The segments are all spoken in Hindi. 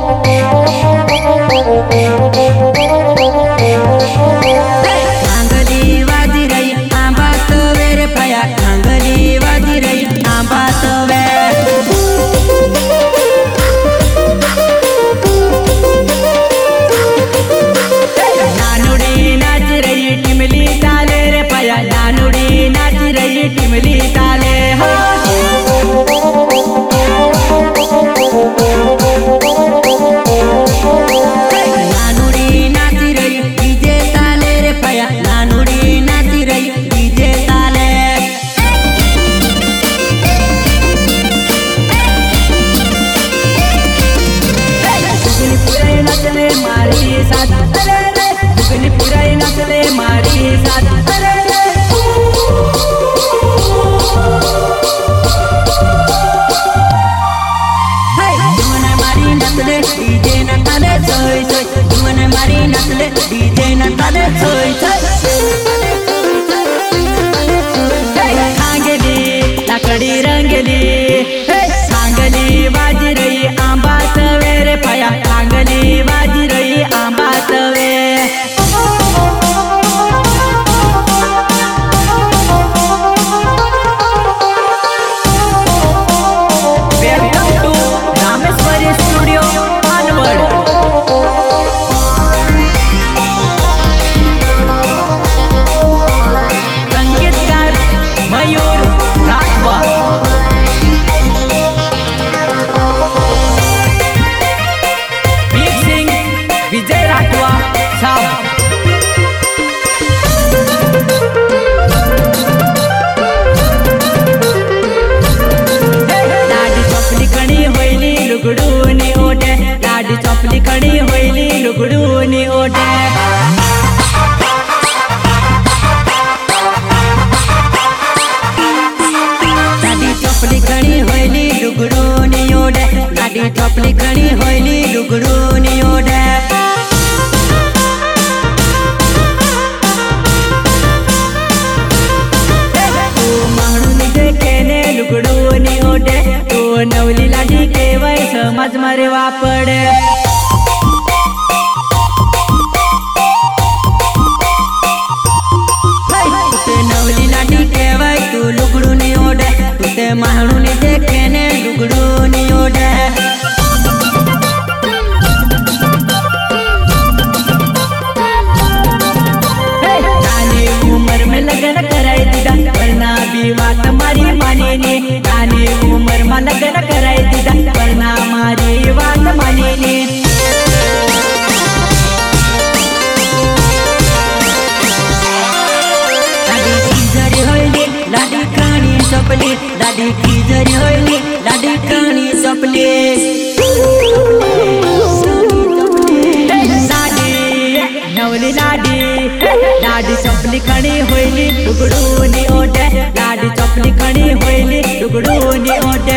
टोपली खड़ी होइली लुगड़ू नियोडे तू माणून देखे ने लुगड़ू नियोडे तू नवली लाडी केवय समाज मारे वापडे नवली लाडी केवय तू लुगड़ू नियोडे तू ते माणून देखे ने लुगड़ू नियोडे लगन कराई दीदा वरना भी बात मारी माने ने गाने उमर में लगन कराई दीदा वरना मारी बात माने ने लाडी की जरी होइली लाडी कानी सपली लाडी की जरी होइली लाडी कानी सपली नवली लाडी लाडी चपली खड़ी होइली लुगड़ू नी ओडे लाडी चपली खड़ी होइली लुगड़ू नी ओडे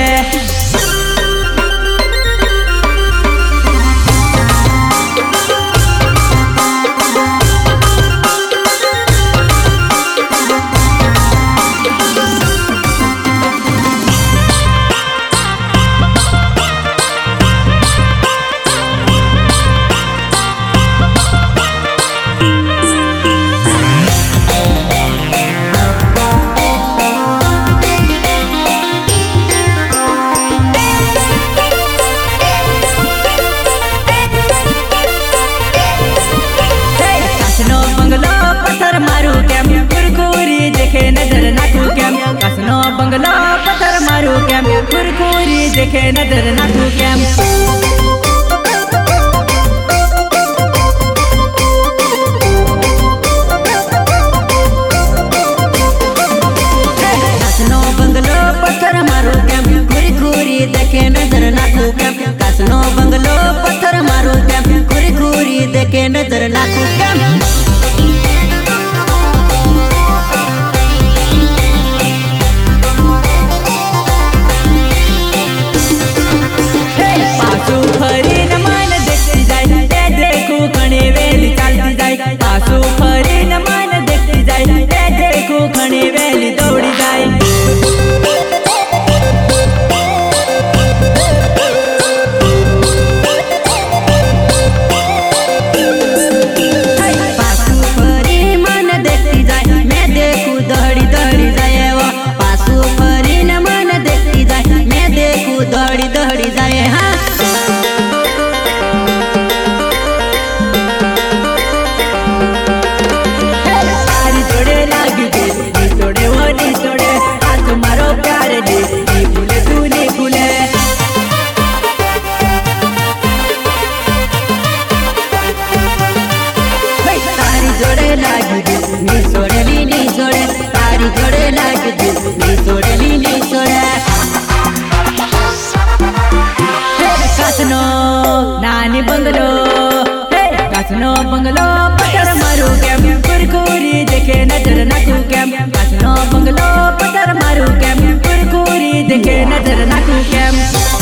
नजर नाकू कैम कसनो बंगला पत्थर मारू कैम कुरकुरी देखे नजर नाकू कैम कसनो बंगलो पत्थर मारू कैम कुरकुरी देखे नजर नाकू कैम कसनो बंगलो पत्थर मारू कैम कुरकुरी देखे नजर नाकू कैम आसू फरी न मन देखती जाए देखू खणी वेली दौड़ी जाए दहड़ी दहड़ी जाए हाँ तारी जोड़े लागी दे नी तोड़े वो नी तोड़े हाथ मारो प्यार दे नी भूले तू नी भूले तारी जोड़े लागी दे नी सोड़े ली नी सोड़े तारी जोड़े लागी दे नी सोड़े ली नी सोड़े कासनो नानी बंगलो कासनो बंगलो पत्थर मारू केम कुरकुरी देखे नजर नाकू केम कासनो बंगलो पत्थर मारू केम कुरकुरी देखे नजर नाकू केम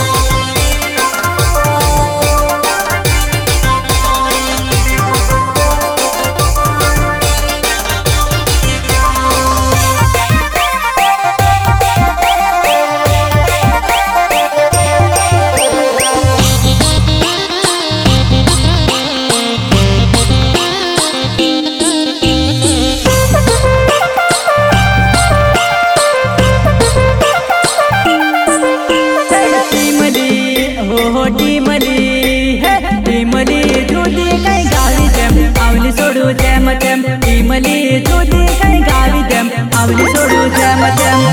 टीमली जुदी काही गावी देम आवली सोडू जम जम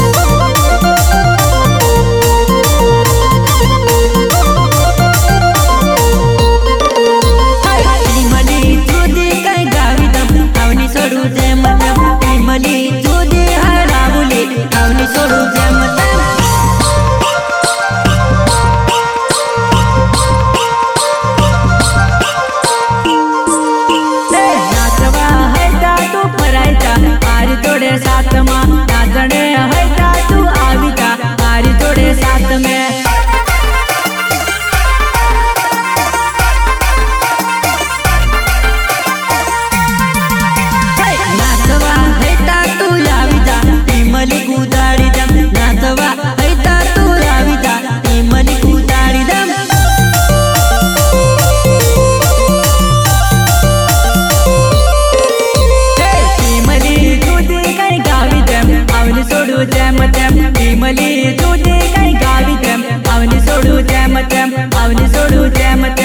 टीमली जुदी काही गावी देम आवली सोडू जम जम टीमली जुदी हरावली आवली सोडू जम जम साथ मां नाचने है तू आविता तारी जोड़े साथ में नाचवा है तू आविता टीमली कुदाड़ी दम नाचवा है तू आविता टीमली कुदाड़ी दम सोडू जम जम टीमली जुदी काही गावी देम आवली सोडू जम जम आवली सोडू जम जम